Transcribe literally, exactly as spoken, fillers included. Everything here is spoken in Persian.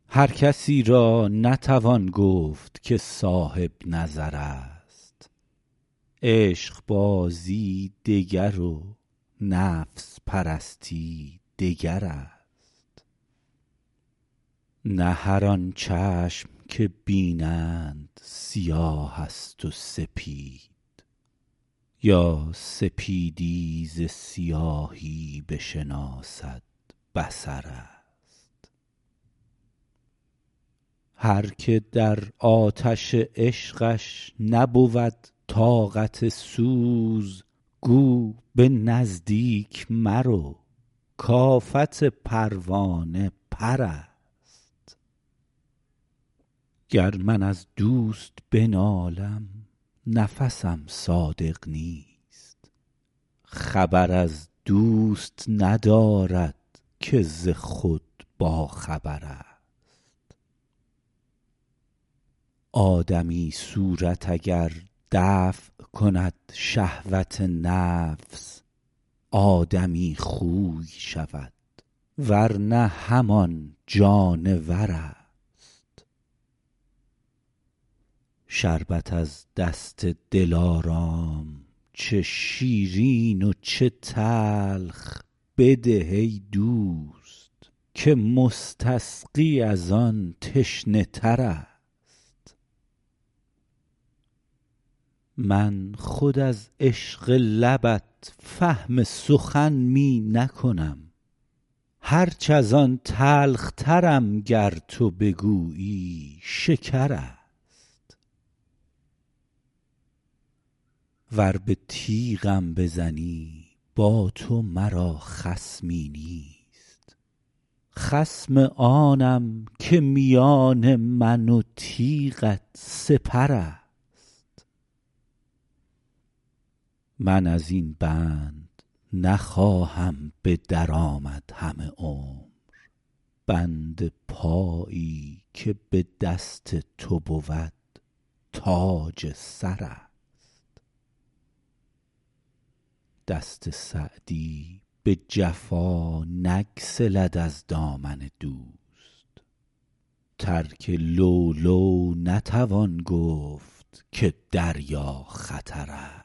هر کسی را نتوان گفت که صاحب نظر است. عشق بازی دگر و نفس پرستی دگر است. نه هر آن چشم که بینند سیاه است و سپید، یا سپیدی ز سیاهی بشناسد بصر است. هر که در آتش عشقش نبود طاقت سوز، گو به نزدیک مرو کآفت پروانه پر است. گر من از دوست بنالم نفسم صادق نیست، خبر از دوست ندارد که ز خود باخبر است. آدمی صورت اگر دفع کند شهوت نفس، آدمی خوی شود ور نه همان جانور است. شربت از دست دلارام چه شیرین و چه تلخ بده ای دوست، که مستسقی از آن تشنه تر است. من خود از عشق لبت فهم سخن می نکنم، هرچ از آن تلخ ترم گر تو بگویی شکر است. ور به تیغم بزنی با تو مرا خصمی نیست، خصم آنم که میان من و تیغت سپر است. من از این بند نخواهم به در آمد همه عمر، بند پایی که به دست تو بود تاج سر است. دست سعدی به جفا نگسلد از دامن دوست، ترک لؤلؤ نتوان گفت که دریا خطر است.